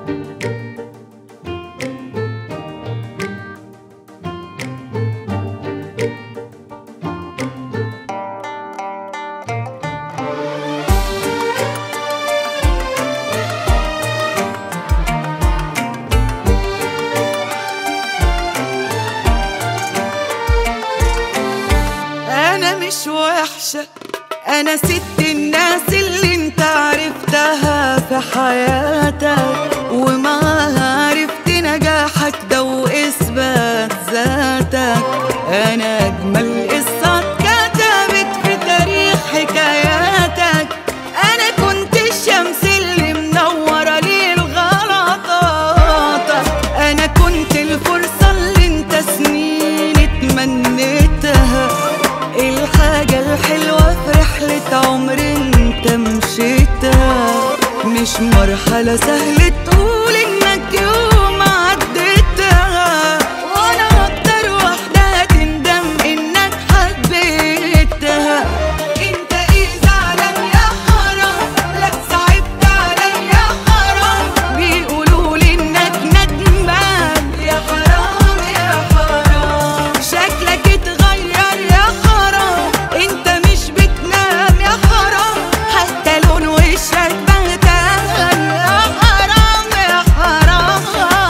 أنا مش وحشة، أنا ست الناس اللي انت عرفتها في حياتك، ومعاها عرفت نجاحك ده وإثبات ذاتك. أنا أجمل قصة اتكتبت في تاريخ حكاياتك. أنا كنت الشمس اللي منورة ليل غلطاتك. أنا كنت الفرصة اللي انت سنين اتمنيتها، الحاجة الحلوة في رحلة عمر انت مشيتها. مش مرحلة سهلة تقول انك يوم عديتها، وانا اكتر واحدة هتندم انك حبيتها. انت ايه زعلان يا حرام؟ لا صعبت عليا حرام، بيقولولي انك ندمان يا حرام يا حرام. شكلك اتغير يا حرام، انت مش بتنام يا حرام، حتى لون وشك بهتان يا حرام يا حرام.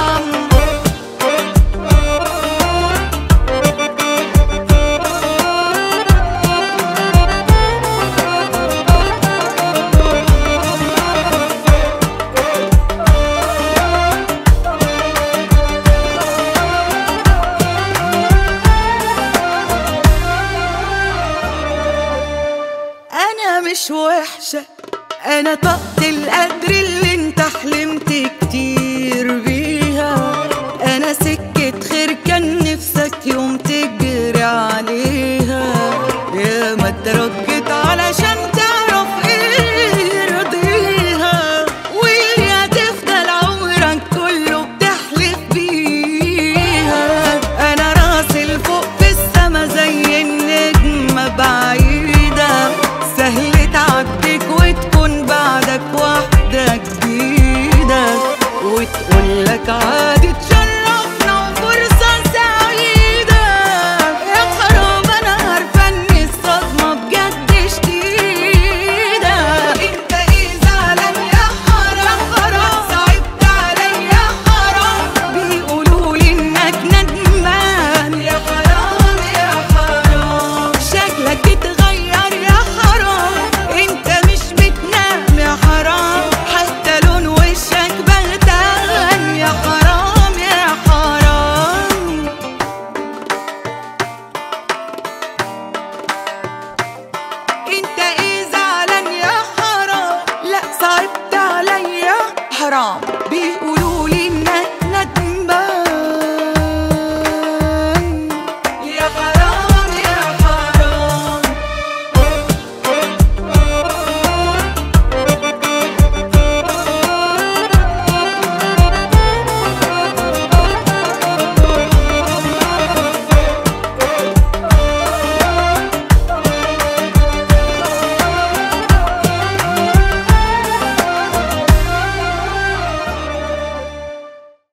أنا مش وحشة، أنا طاقة القدر اللي انت حلمت كتير بيها. أنا سكة خير كان نفسك يوم تجري عليها. يا ما اترجت علشان تعرف ايه يرضيها، واللي هتفضل عمرك كله بتحلف بيها. أنا راسي لفوق في السما زي النجمة بعيدة، سهل تعديك وتكون بعدك واحدة جديدة، وتقولك عادي